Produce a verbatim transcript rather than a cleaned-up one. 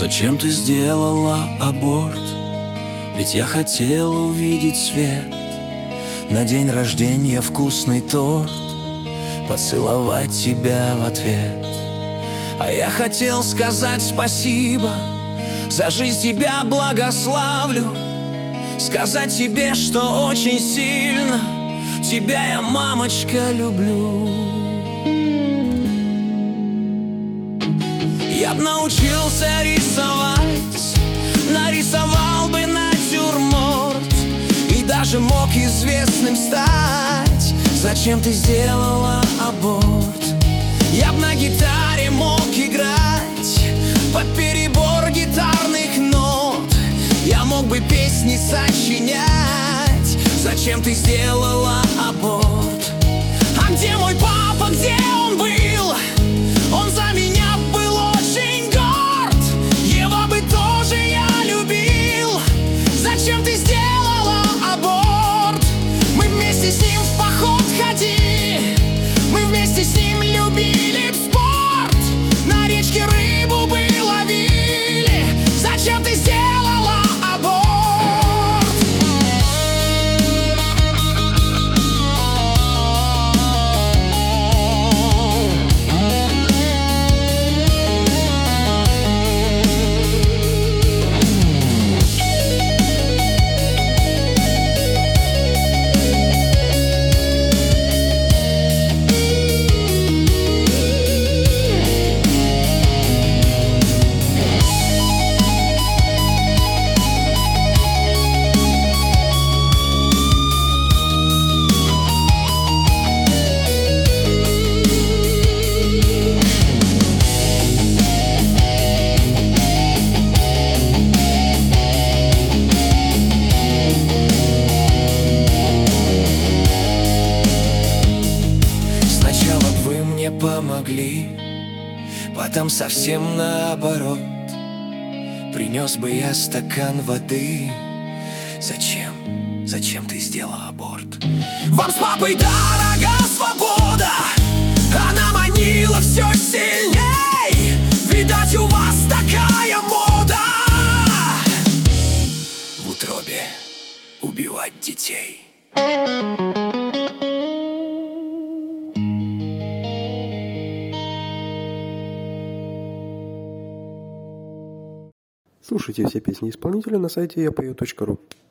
Зачем ты сделала аборт? Ведь я хотел увидеть свет, на день рождения вкусный торт, поцеловать тебя в ответ. А я хотел сказать спасибо, за жизнь тебя благословлю, сказать тебе, что очень сильно тебя я, мамочка, люблю. Я б научился рисовать, нарисовал бы натюрморт и даже мог известным стать. Зачем ты сделала аборт? Я б на гитаре мог играть под перебор гитарных нот, я мог бы песни сочинять. Зачем ты сделала аборт? А где мой папа, где он был? Он за меня был очень горд, его бы тоже я любил. Зачем ты сделала аборт? Мы вместе с ним в поход ходили, мы вместе с ним любили спорт, на речке рыбу бы ловили. Зачем ты сделала аборт? Помогли, потом совсем наоборот. Принес бы я стакан воды. Зачем, зачем ты сделала аборт? Вам с папой дорога свобода, она манила все сильней. Видать, у вас такая мода в утробе убивать детей. Слушайте все песни исполнителя на сайте я пою точка ру.